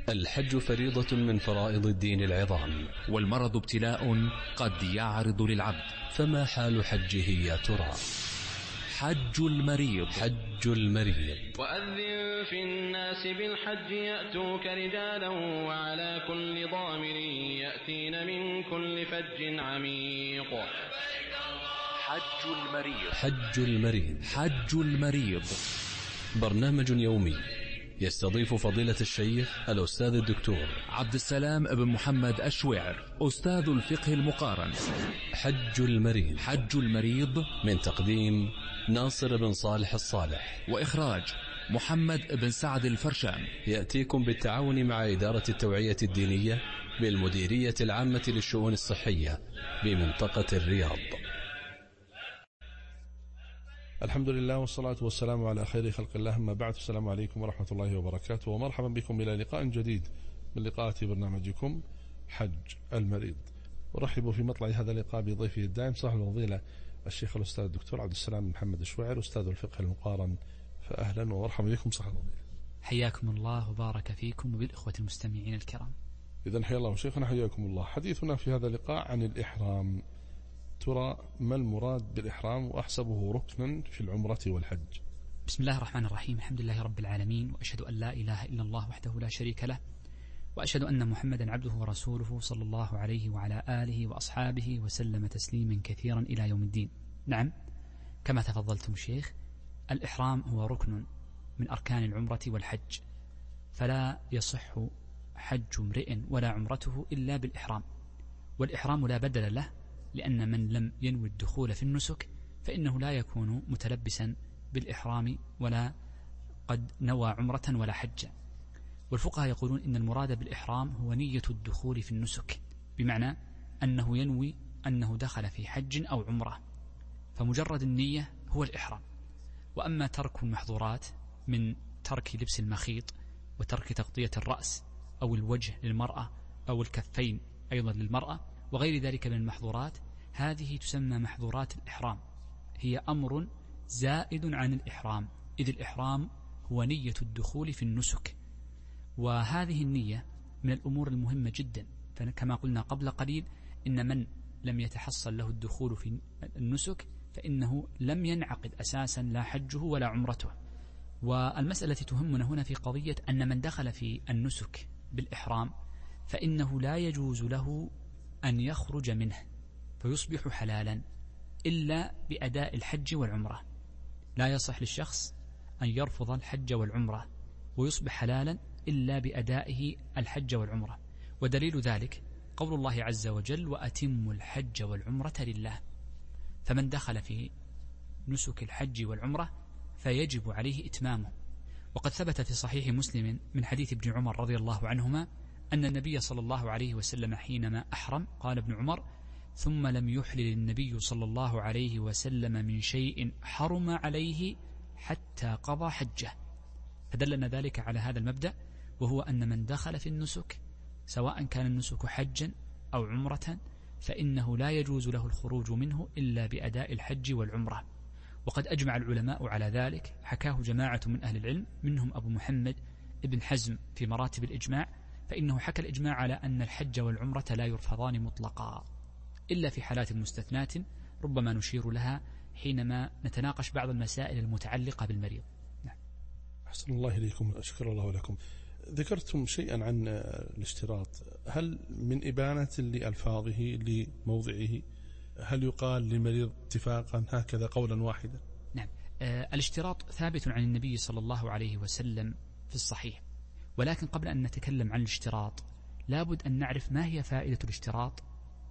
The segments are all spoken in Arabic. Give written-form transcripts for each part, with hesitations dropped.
الحج فريضة من فرائض الدين العظام، والمرض ابتلاء قد يعرض للعبد. فما حال حجه يا ترى؟ حج المريض. حج المريض. وأذن في الناس بالحج يأتوك رجالا وعلى كل ضامر يأتين من كل فج عميق. حج المريض. حج المريض. حج المريض برنامج يومي يستضيف فضيلة الشيخ الأستاذ الدكتور عبد السلام بن محمد الشويعر، أستاذ الفقه المقارن. حج المريض. حج المريض من تقديم ناصر بن صالح الصالح، وإخراج محمد بن سعد الفرشان. يأتيكم بالتعاون مع إدارة التوعية الدينية بالمديرية العامة للشؤون الصحية بمنطقة الرياض. الحمد لله والصلاة والسلام على خير خلق الله، أما بعد. السلام عليكم ورحمة الله وبركاته، ومرحبا بكم إلى لقاء جديد من لقاءات برنامجكم حج المريض. ورحبوا في مطلع هذا اللقاء بضيفه الدائم صاحب الفضيلة الشيخ الأستاذ الدكتور عبد السلام بن محمد الشويعر، أستاذ الفقه المقارن. فأهلا ومرحبا بكم صاحب الفضيلة. حياكم الله وبارك فيكم وبالإخوة المستمعين الكرام. إذن حيا الله شيخنا، حياكم الله. حديثنا في هذا اللقاء عن الإحرام. ترى ما المراد بالإحرام؟ وأحسبه ركنا في العمرة والحج. بسم الله الرحمن الرحيم، الحمد لله رب العالمين، وأشهد أن لا إله إلا الله وحده لا شريك له، وأشهد أن محمدا عبده ورسوله صلى الله عليه وعلى آله وأصحابه وسلم تسليما كثيرا إلى يوم الدين. نعم، كما تفضلتم شيخ، الإحرام هو ركن من أركان العمرة والحج، فلا يصح حج امرئ ولا عمرته إلا بالإحرام، والإحرام لا بدل له، لأن من لم ينوي الدخول في النسك فإنه لا يكون متلبسا بالإحرام ولا قد نوى عمرة ولا حجا. والفقهاء يقولون إن المراد بالإحرام هو نية الدخول في النسك، بمعنى أنه ينوي أنه دخل في حج أو عمرة، فمجرد النية هو الإحرام. وأما ترك المحظورات من ترك لبس المخيط وترك تغطية الرأس أو الوجه للمرأة أو الكفين أيضا للمرأة وغير ذلك من المحظورات، هذه تسمى محظورات الإحرام، هي أمر زائد عن الإحرام، إذ الإحرام هو نية الدخول في النسك، وهذه النية من الأمور المهمة جدا. فكما قلنا قبل قليل، إن من لم يتحصل له الدخول في النسك فإنه لم ينعقد أساسا لا حجه ولا عمرته. والمسألة تهمنا هنا في قضية أن من دخل في النسك بالإحرام فإنه لا يجوز له أن يخرج منه فيصبح حلالا إلا بأداء الحج والعمرة. لا يصح للشخص أن يرفض الحج والعمرة ويصبح حلالا إلا بأدائه الحج والعمرة. ودليل ذلك قول الله عز وجل: وأتموا الحج والعمرة لله. فمن دخل في نسك الحج والعمرة فيجب عليه إتمامه. وقد ثبت في صحيح مسلم من حديث ابن عمر رضي الله عنهما أن النبي صلى الله عليه وسلم حينما أحرم قال ابن عمر: ثم لم يحلل النبي صلى الله عليه وسلم من شيء حرم عليه حتى قضى حجه. فدلنا ذلك على هذا المبدأ، وهو أن من دخل في النسك سواء كان النسك حجا أو عمرة فإنه لا يجوز له الخروج منه إلا بأداء الحج والعمرة. وقد أجمع العلماء على ذلك، حكاه جماعة من أهل العلم منهم أبو محمد ابن حزم في مراتب الإجماع، فإنه حكى الإجماع على أن الحج والعمرة لا يرفضان مطلقا إلا في حالات مستثنات ربما نشير لها حينما نتناقش بعض المسائل المتعلقة بالمريض. نعم. أحسن الله إليكم، أشكر الله لكم. ذكرتم شيئا عن الاشتراط، هل من إبانة لألفاظه لموضعه هل يقال لمريض اتفاقا هكذا قولا واحدا؟ نعم، الاشتراط ثابت عن النبي صلى الله عليه وسلم في الصحيح، ولكن قبل أن نتكلم عن الاشتراط لابد أن نعرف ما هي فائدة الاشتراط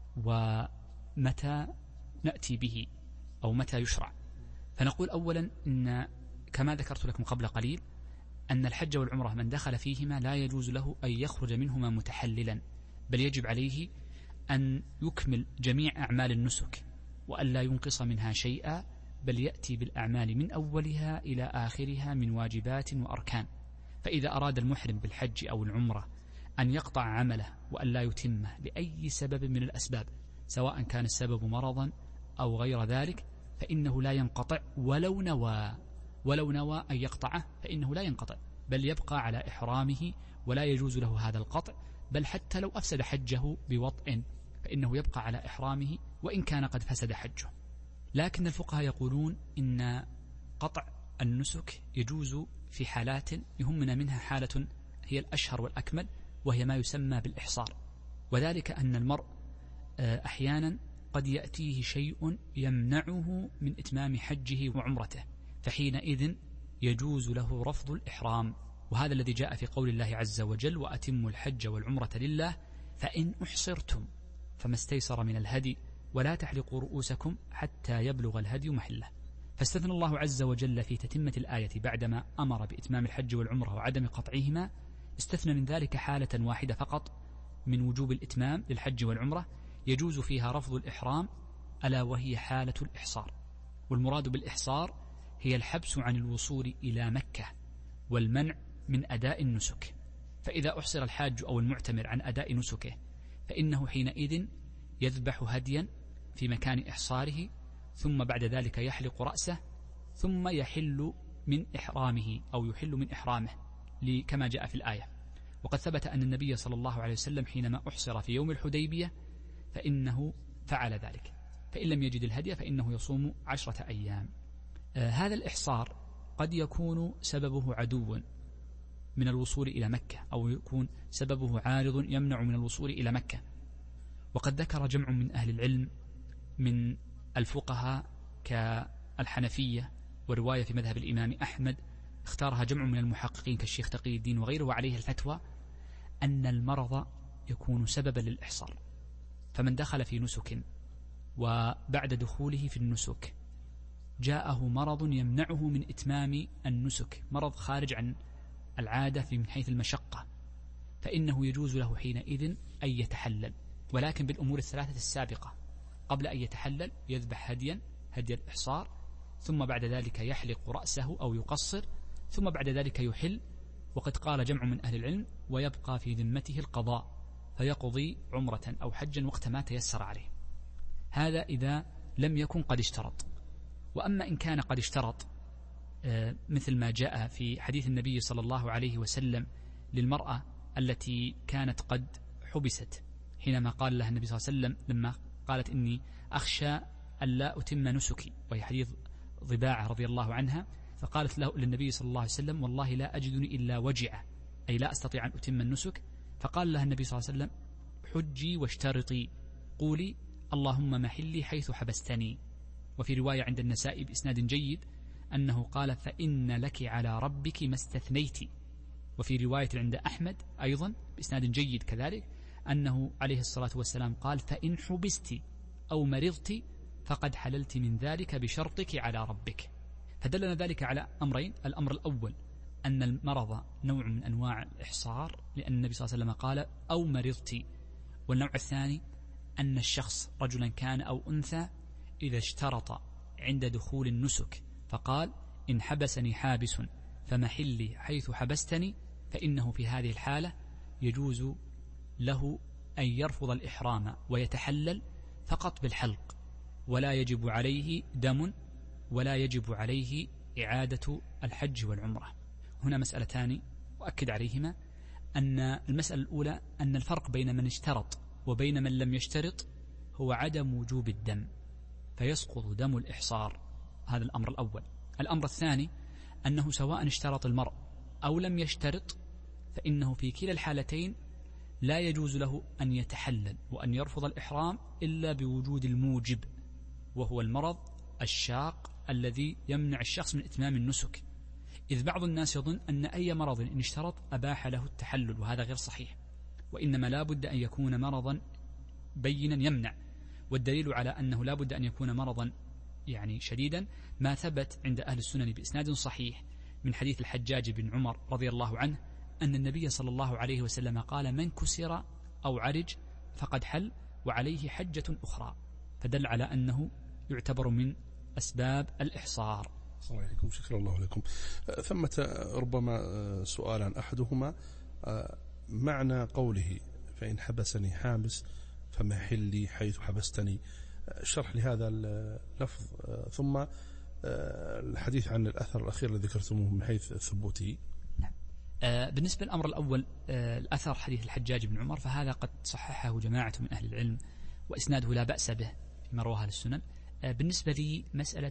ومتى نأتي به أو متى يشرع. فنقول أولا إن كما ذكرت لكم قبل قليل أن الحج والعمرة من دخل فيهما لا يجوز له أن يخرج منهما متحللا، بل يجب عليه أن يكمل جميع أعمال النسك وأن لا ينقص منها شيئا، بل يأتي بالأعمال من أولها إلى آخرها من واجبات وأركان. فإذا أراد المحرم بالحج أو العمرة أن يقطع عمله وأن لا يتمه لأي سبب من الأسباب، سواء كان السبب مرضا أو غير ذلك، فإنه لا ينقطع ولو نوى أن يقطعه، فإنه لا ينقطع، بل يبقى على إحرامه ولا يجوز له هذا القطع، بل حتى لو أفسد حجه بوطء فإنه يبقى على إحرامه وإن كان قد فسد حجه. لكن الفقهاء يقولون إن قطع النسك يجوز في حالات يهمنا منها حالة هي الأشهر والأكمل، وهي ما يسمى بالإحصار، وذلك أن المرء أحيانا قد يأتيه شيء يمنعه من إتمام حجه وعمرته، فحينئذ يجوز له رفض الإحرام، وهذا الذي جاء في قول الله عز وجل: وأتموا الحج والعمرة لله فإن أحصرتم فما استيسر من الهدي ولا تحلقوا رؤوسكم حتى يبلغ الهدي محله. فاستثنى الله عز وجل في تتمة الآية بعدما أمر بإتمام الحج والعمرة وعدم قطعهما، استثنى من ذلك حالة واحدة فقط من وجوب الإتمام للحج والعمرة يجوز فيها رفض الإحرام، ألا وهي حالة الإحصار. والمراد بالإحصار هي الحبس عن الوصول إلى مكة والمنع من أداء النسك. فإذا أحصر الحاج أو المعتمر عن أداء نسكه فإنه حينئذ يذبح هديا في مكان إحصاره، ثم بعد ذلك يحلق رأسه، ثم يحل من إحرامه أو يحل من إحرامه كما جاء في الآية. وقد ثبت أن النبي صلى الله عليه وسلم حينما أحصر في يوم الحديبية فإنه فعل ذلك، فإن لم يجد الهدي فإنه يصوم 10 أيام. هذا الإحصار قد يكون سببه عدو من الوصول إلى مكة، أو يكون سببه عارض يمنع من الوصول إلى مكة. وقد ذكر جمع من أهل العلم من الفقهاء كالحنفية، ورواية في مذهب الإمام أحمد اختارها جمع من المحققين كالشيخ تقي الدين وغيره، وعليه الفتوى أن المرض يكون سببا للإحصار. فمن دخل في نسك وبعد دخوله في النسك جاءه مرض يمنعه من إتمام النسك، مرض خارج عن العادة من حيث المشقة، فإنه يجوز له حينئذ أن يتحلل، ولكن بالأمور الثلاثة السابقة. قبل أن يتحلل يذبح هدي الإحصار، ثم بعد ذلك يحلق رأسه أو يقصر، ثم بعد ذلك يحل. وقد قال جمع من أهل العلم: ويبقى في ذمته القضاء، فيقضي عمرة أو حجا وقت ما تيسر عليه. هذا إذا لم يكن قد اشترط. وأما إن كان قد اشترط، مثل ما جاء في حديث النبي صلى الله عليه وسلم للمرأة التي كانت قد حبست، حينما قال لها النبي صلى الله عليه وسلم لما قالت: إني أخشى أن لا أتم نسكي، وهي حديث ضباعة رضي الله عنها، فقالت له للنبي صلى الله عليه وسلم: والله لا أجدني إلا وجعة، أي لا أستطيع أن أتم النسك. فقال لها النبي صلى الله عليه وسلم: حجي واشترطي، قولي اللهم محلي حيث حبستني. وفي رواية عند النسائي بإسناد جيد أنه قال: فإن لك على ربك ما استثنيت. وفي رواية عند أحمد أيضا بإسناد جيد كذلك أنه عليه الصلاة والسلام قال: فإن حبست أو مرضت فقد حللت من ذلك بشرطك على ربك. فدلنا ذلك على أمرين: الأمر الأول أن المرض نوع من أنواع الإحصار، لأن النبي صلى الله عليه وسلم قال: أو مرضت. والنوع الثاني أن الشخص رجلا كان أو أنثى إذا اشترط عند دخول النسك فقال: إن حبسني حابس فمحلي حيث حبستني، فإنه في هذه الحالة يجوز له أن يرفض الإحرام ويتحلل فقط بالحلق، ولا يجب عليه دم ولا يجب عليه إعادة الحج والعمرة. هنا مسألتان وأكد عليهما: أن المسألة الأولى أن الفرق بين من اشترط وبين من لم يشترط هو عدم وجوب الدم، فيسقط دم الإحصار. هذا الأمر الأول. الأمر الثاني أنه سواء اشترط المرء أو لم يشترط فإنه في كلا الحالتين لا يجوز له أن يتحلل وأن يرفض الإحرام إلا بوجود الموجب، وهو المرض الشاق الذي يمنع الشخص من إتمام النسك. إذ بعض الناس يظن أن أي مرض إن اشترط أباح له التحلل، وهذا غير صحيح، وإنما لا بد أن يكون مرضا بينا يمنع. والدليل على أنه لا بد أن يكون مرضا شديدا ما ثبت عند أهل السنن بإسناد صحيح من حديث الحجاج بن عمر رضي الله عنه أن النبي صلى الله عليه وسلم قال: من كسر أو عرج فقد حل وعليه حجة أخرى، فدل على أنه يعتبر من أسباب الإحصار. الله عليكم، شكرا الله لكم. ثمة ربما سؤالا، أحدهما معنى قوله: فإن حبسني حابس فمحلي حيث حبستني، شرح لهذا اللفظ، ثم الحديث عن الأثر الأخير الذي ذكرتموه من حيث ثبوته. بالنسبة للأمر الأول الأثر حديث الحجاج بن عمر، فهذا قد صححه جماعة من أهل العلم وإسناده لا بأس به فيما رواه السنن. بالنسبة لي مسألة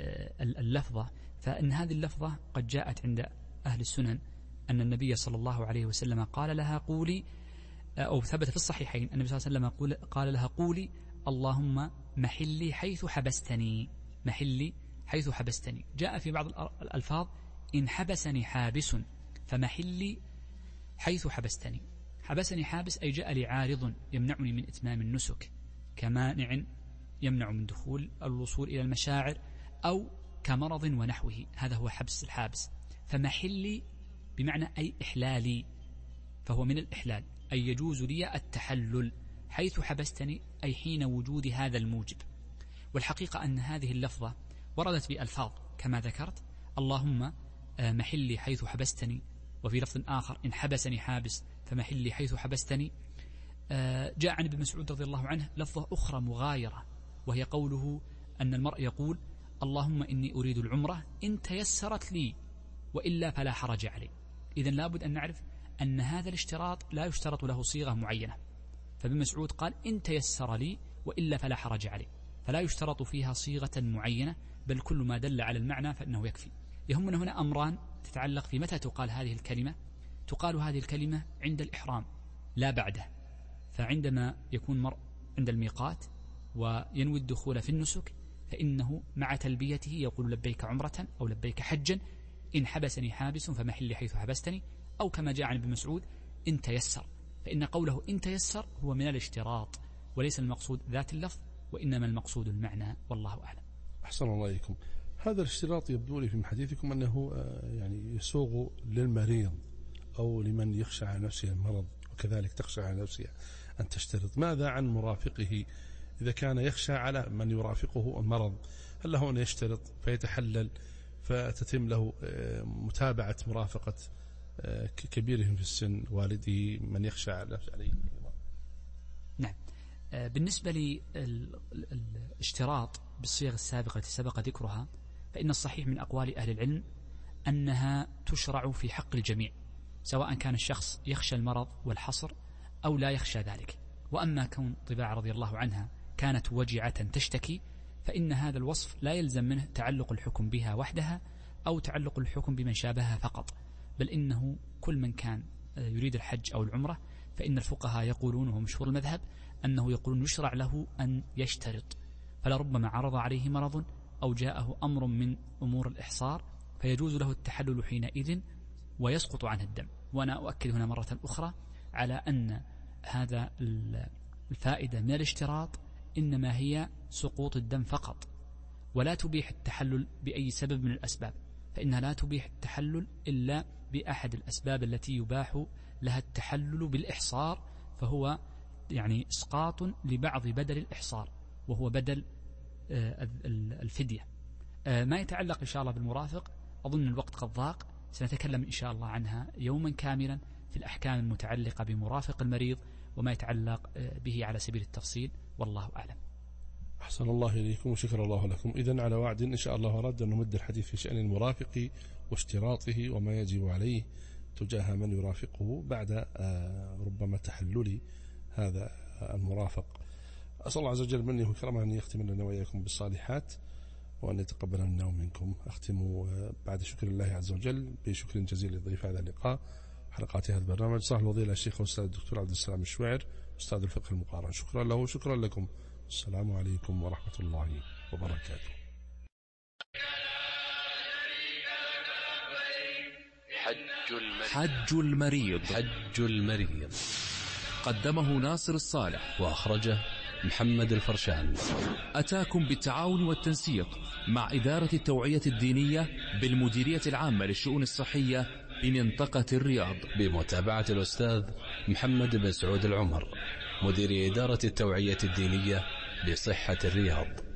اللفظة، فإن هذه اللفظة قد جاءت عند أهل السنن أن النبي صلى الله عليه وسلم قال لها قولي، أو ثبت في الصحيحين النبي صلى الله عليه وسلم قال لها قولي اللهم محلي حيث حبستني، محلي حيث حبستني. جاء في بعض الألفاظ إن حبسني حابس فمحلي حيث حبستني. حبسني حابس أي جاء لي عارض يمنعني من إتمام النسك، كمانع يمنع من دخول الوصول إلى المشاعر، أو كمرض ونحوه، هذا هو حبس الحابس. فمحلي بمعنى أي إحلالي، فهو من الإحلال، أي يجوز لي التحلل حيث حبستني، أي حين وجود هذا الموجب. والحقيقة أن هذه اللفظة وردت بألفاظ كما ذكرت، اللهم محلي حيث حبستني، وفي لفظ آخر إن حبسني حابس فمحلي حيث حبستني. جاء عن ابن مسعود رضي الله عنه لفظة أخرى مغايرة، وهي قوله أن المرء يقول اللهم إني أريد العمرة إن تيسرت لي وإلا فلا حرج علي. إذن لابد أن نعرف أن هذا الاشتراط لا يشترط له صيغة معينة، فابن مسعود قال إن تيسر لي وإلا فلا حرج علي، فلا يشترط فيها صيغة معينة، بل كل ما دل على المعنى فإنه يكفي. يهمنا هنا أمران تتعلق في متى تقال هذه الكلمة. تقال هذه الكلمة عند الإحرام لا بعده، فعندما يكون مرء عند الميقات وينوي الدخول في النسك فإنه مع تلبيته يقول لبيك عمرة أو لبيك حجا، إن حبسني حابس فمحلي حيث حبستني، أو كما جاء عن ابن مسعود إن تيسر، فإن قوله إن تيسر هو من الاشتراط وليس المقصود ذات اللفظ، وإنما المقصود المعنى، والله أعلم. أحسن الله إليكم. هذا الاشتراط يبدو لي في حديثكم أنه يعني يسوغ للمريض أو لمن يخشى على نفسه المرض، وكذلك تخشى على نفسها أن تشترط. ماذا عن مرافقه إذا كان يخشى على من يرافقه المرض؟ هل له أن يشترط فيتحلل فتتم له متابعة مرافقة كبيرهم في السن، والده، من يخشى عليه؟ نعم. بالنسبة للاشتراط بالصيغ السابقة التي سبق ذكرها، فإن الصحيح من أقوال أهل العلم أنها تشرع في حق الجميع، سواء كان الشخص يخشى المرض والحصر أو لا يخشى ذلك. وأما كون طباع رضي الله عنها كانت وجعة تشتكي، فإن هذا الوصف لا يلزم منه تعلق الحكم بها وحدها أو تعلق الحكم بمن شابهها فقط، بل إنه كل من كان يريد الحج أو العمرة فإن الفقهاء يقولون، وهو مشهور المذهب، أنه يقولون يشرع له أن يشترط، فلربما عرض عليه مرض أو جاءه أمر من أمور الإحصار فيجوز له التحلل حينئذ ويسقط عنه الدم. وأنا أؤكد هنا مرة أخرى على أن هذا الفائدة من الاشتراط إنما هي سقوط الدم فقط، ولا تبيح التحلل بأي سبب من الأسباب، فإنها لا تبيح التحلل إلا بأحد الأسباب التي يباح لها التحلل بالإحصار، فهو يعني إسقاط لبعض بدل الإحصار وهو بدل الفدية. ما يتعلق إن شاء الله بالمرافق أظن الوقت قد ضاق، سنتكلم إن شاء الله عنها يوما كاملا في الأحكام المتعلقة بمرافق المريض وما يتعلق به على سبيل التفصيل، والله أعلم. أحسن الله إليكم وشكر الله لكم. إذن على وعد إن شاء الله أراد أن نمد الحديث في شأن المرافق واشتراطه وما يجب عليه تجاه من يرافقه بعد ربما تحلل هذا المرافق. أسأل الله عز وجل منه وكرمه أن يختم لنا وإياكم بالصالحات وأن يتقبل منا ومنكم. أختم بعد شكر الله عز وجل بشكر جزيل لضيف هذا اللقاء حلقات هذا البرنامج صاحب الفضيلة الشيخ والأستاذ الدكتور عبد السلام الشويعر أستاذ الفقه المقارن. شكرا له وشكرا لكم. السلام عليكم ورحمة الله وبركاته. حج المريض. حج المريض قدمه ناصر الصالح وأخرجه محمد الفرشان. أتاكم بالتعاون والتنسيق مع إدارة التوعية الدينية بالمديرية العامة للشؤون الصحية بمنطقة الرياض، بمتابعة الأستاذ محمد بن سعود العمر مدير إدارة التوعية الدينية بصحة الرياض.